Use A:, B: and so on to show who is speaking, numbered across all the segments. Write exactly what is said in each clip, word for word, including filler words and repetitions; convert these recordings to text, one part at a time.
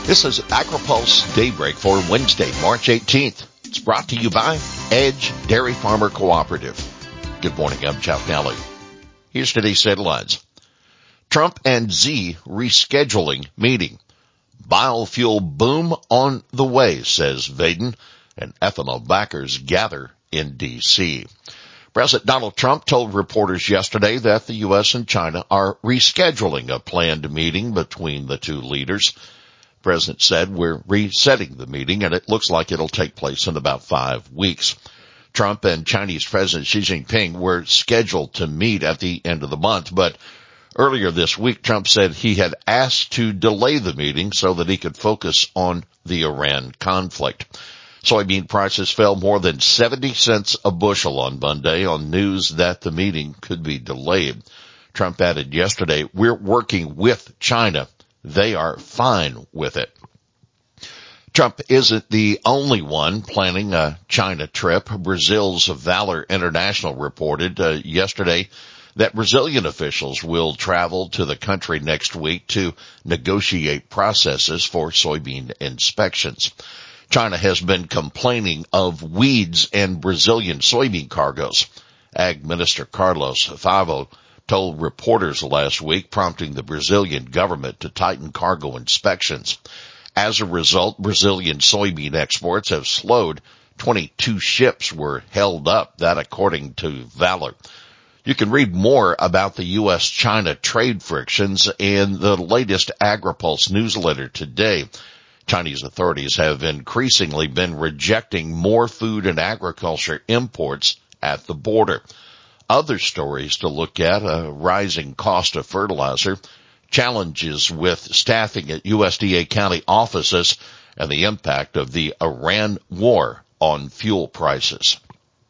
A: This is AgriPulse Daybreak for Wednesday, March eighteenth. It's brought to you by Edge Dairy Farmer Cooperative. Good morning, I'm Chuck Nally. Here's today's headlines. Trump and Xi rescheduling meeting. Biofuel boom on the way, says Vaden, and ethanol backers gather in D C President Donald Trump told reporters yesterday that the U S and China are rescheduling a planned meeting between the two leaders. The president said, we're resetting the meeting and it looks like it'll take place in about five weeks. Trump and Chinese President Xi Jinping were scheduled to meet at the end of the month, but earlier this week Trump said he had asked to delay the meeting so that he could focus on the Iran conflict. Soybean prices fell more than seventy cents a bushel on Monday on news that the meeting could be delayed. Trump added yesterday, we're working with China. They are fine with it. Trump isn't the only one planning a China trip. Brazil's Valor International reported uh, yesterday that Brazilian officials will travel to the country next week to negotiate processes for soybean inspections. China has been complaining of weeds in Brazilian soybean cargoes. Ag Minister Carlos Favo told reporters last week, prompting the Brazilian government to tighten cargo inspections. As a result, Brazilian soybean exports have slowed. twenty-two ships were held up, that according to Valor. You can read more about the U S China trade frictions in the latest AgriPulse newsletter today. Chinese authorities have increasingly been rejecting more food and agriculture imports at the border. Other stories to look at, a rising cost of fertilizer, challenges with staffing at U S D A county offices, and the impact of the Iran war on fuel prices.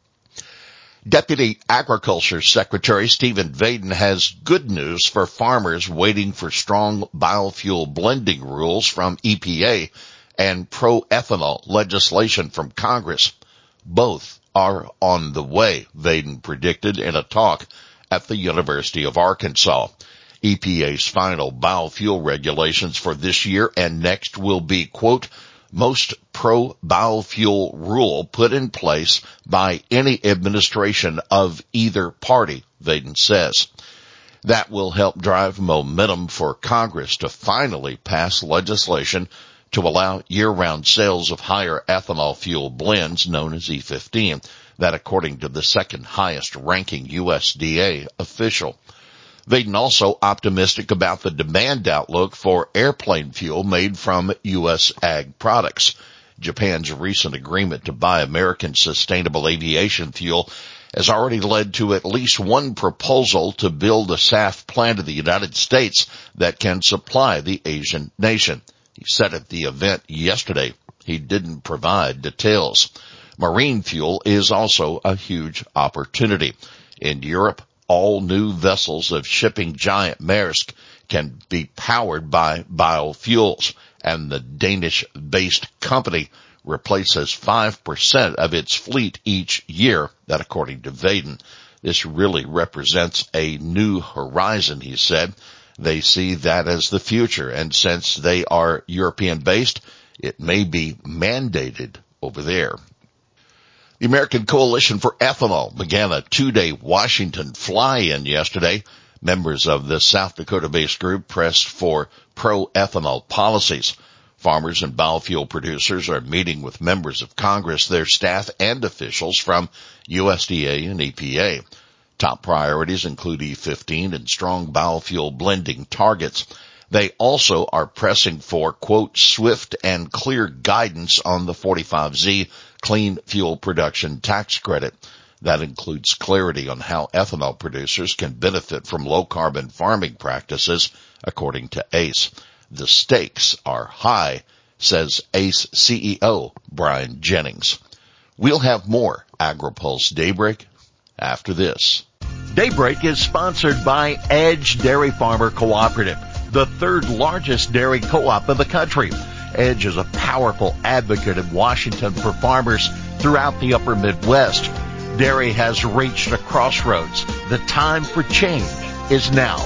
A: Deputy Agriculture Secretary Stephen Vaden has good news for farmers waiting for strong biofuel blending rules from E P A and pro-ethanol legislation from Congress. Both are on the way, Vaden predicted in a talk at the University of Arkansas. E P A's final biofuel regulations for this year and next will be, quote, most pro-biofuel rule put in place by any administration of either party, Vaden says. That will help drive momentum for Congress to finally pass legislation to allow year-round sales of higher ethanol fuel blends known as E fifteen, that according to the second highest ranking U S D A official. Vaden also optimistic about the demand outlook for airplane fuel made from U S ag products. Japan's recent agreement to buy American sustainable aviation fuel has already led to at least one proposal to build a S A F plant in the United States that can supply the Asian nation. He said at the event yesterday he didn't provide details. Marine fuel is also a huge opportunity. In Europe, all new vessels of shipping giant Maersk can be powered by biofuels, and the Danish-based company replaces five percent of its fleet each year, that according to Vaden. This really represents a new horizon, he said. They see that as the future, and since they are European-based, it may be mandated over there. The American Coalition for Ethanol began a two-day Washington fly-in yesterday. Members of the South Dakota-based group pressed for pro-ethanol policies. Farmers and biofuel producers are meeting with members of Congress, their staff, and officials from U S D A and E P A. Top priorities include E fifteen and strong biofuel blending targets. They also are pressing for, quote, swift and clear guidance on the forty-five Z clean fuel production tax credit. That includes clarity on how ethanol producers can benefit from low-carbon farming practices, according to A C E. The stakes are high, says A C E C E O Brian Jennings. We'll have more AgriPulse Daybreak after this. Daybreak is sponsored by Edge Dairy Farmer Cooperative, the third largest dairy co-op in the country. Edge is a powerful advocate in Washington for farmers throughout the upper Midwest. Dairy has reached a crossroads. The time for change is now.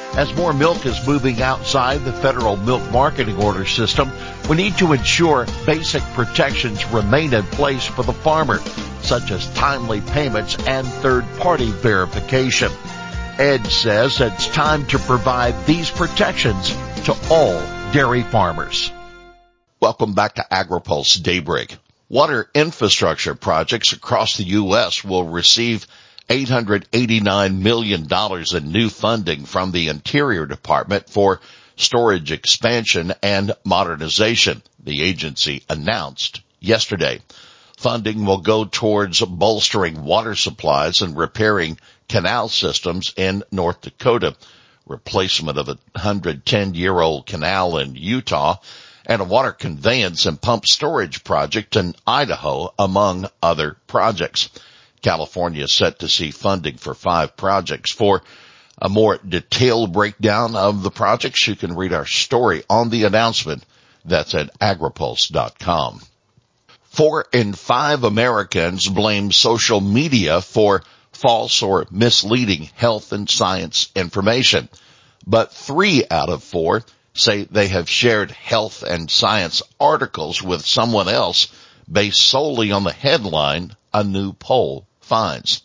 A: As more milk is moving outside the federal milk marketing order system, we need to ensure basic protections remain in place for the farmer, such as timely payments and third-party verification. Ed says it's time to provide these protections to all dairy farmers. Welcome back to AgriPulse Daybreak. Water infrastructure projects across the U S will receive eight hundred eighty-nine million dollars in new funding from the Interior Department for storage expansion and modernization, the agency announced yesterday. Funding will go towards bolstering water supplies and repairing canal systems in North Dakota, replacement of a one hundred ten year old canal in Utah, and a water conveyance and pump storage project in Idaho, among other projects. California is set to see funding for five projects. For a more detailed breakdown of the projects, you can read our story on the announcement. That's at agripulse dot com. Four in five Americans blame social media for false or misleading health and science information, but three out of four say they have shared health and science articles with someone else based solely on the headline a new poll finds.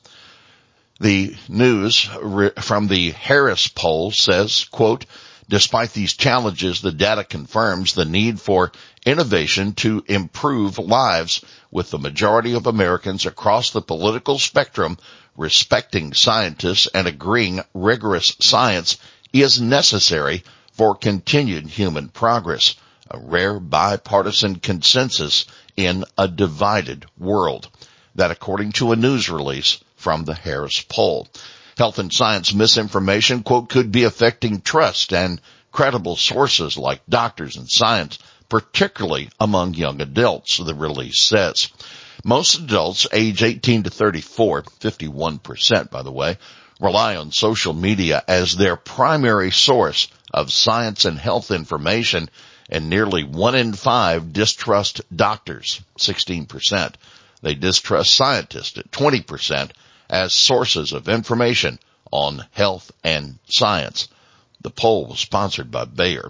A: The news from the Harris poll says, quote, despite these challenges, the data confirms the need for innovation to improve lives, with the majority of Americans across the political spectrum respecting scientists and agreeing rigorous science is necessary for continued human progress, a rare bipartisan consensus in a divided world. That according to a news release from the Harris poll. Health and science misinformation, quote, could be affecting trust and credible sources like doctors and science, particularly among young adults, the release says. Most adults age eighteen to thirty-four, fifty-one percent by the way, rely on social media as their primary source of science and health information, and nearly one in five distrust doctors, sixteen percent. They distrust scientists at twenty percent as sources of information on health and science. The poll was sponsored by Bayer.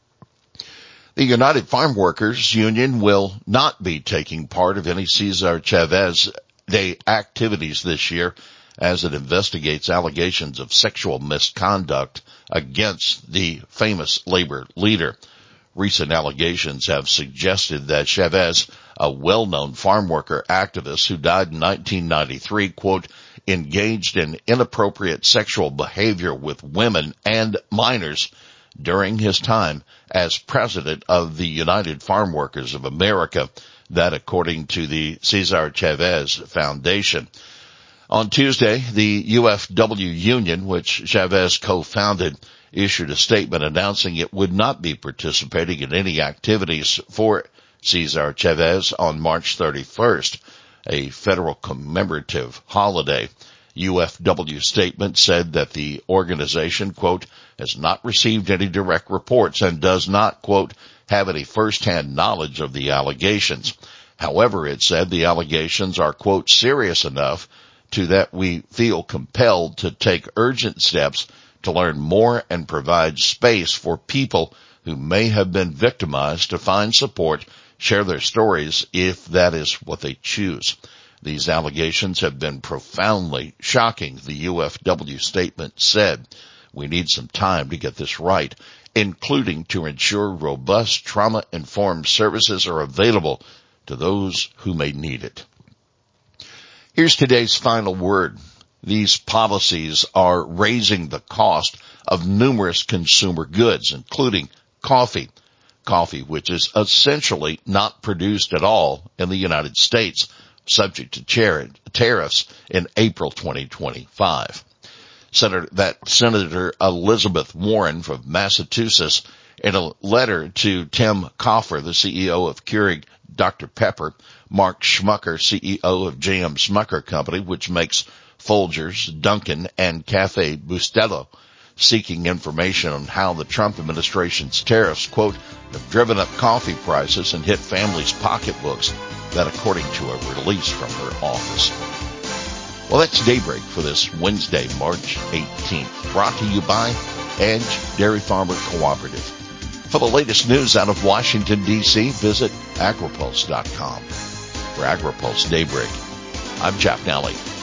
A: The United Farm Workers Union will not be taking part of any Cesar Chavez Day activities this year as it investigates allegations of sexual misconduct against the famous labor leader. Recent allegations have suggested that Chavez, a well-known farm worker activist who died in nineteen ninety-three, quote, engaged in inappropriate sexual behavior with women and minors during his time as president of the United Farm Workers of America. That according to the Cesar Chavez Foundation. On Tuesday, the U F W union, which Chavez co-founded, issued a statement announcing it would not be participating in any activities for Cesar Chavez on March thirty-first, a federal commemorative holiday. U F W statement said that the organization, quote, has not received any direct reports and does not, quote, have any first-hand knowledge of the allegations. However, it said the allegations are, quote, serious enough to that we feel compelled to take urgent steps to learn more and provide space for people who may have been victimized to find support, share their stories if that is what they choose. These allegations have been profoundly shocking, the U F W statement said. We need some time to get this right, including to ensure robust trauma-informed services are available to those who may need it. Here's today's final word. These policies are raising the cost of numerous consumer goods, including coffee. Coffee, which is essentially not produced at all in the United States, subject to tariffs in April twenty twenty-five. Senator, that Senator Elizabeth Warren from Massachusetts, in a letter to Tim Coffer, the C E O of Keurig Doctor Pepper, Mark Schmucker, C E O of J M Smucker Company, which makes Folgers, Dunkin', and Cafe Bustelo, seeking information on how the Trump administration's tariffs, quote, have driven up coffee prices and hit families' pocketbooks. That according to a release from her office. Well, that's Daybreak for this Wednesday, March eighteenth, brought to you by Edge Dairy Farmer Cooperative. For the latest news out of Washington, D C, visit agripulse dot com. For AgriPulse Daybreak, I'm Jeff Nally.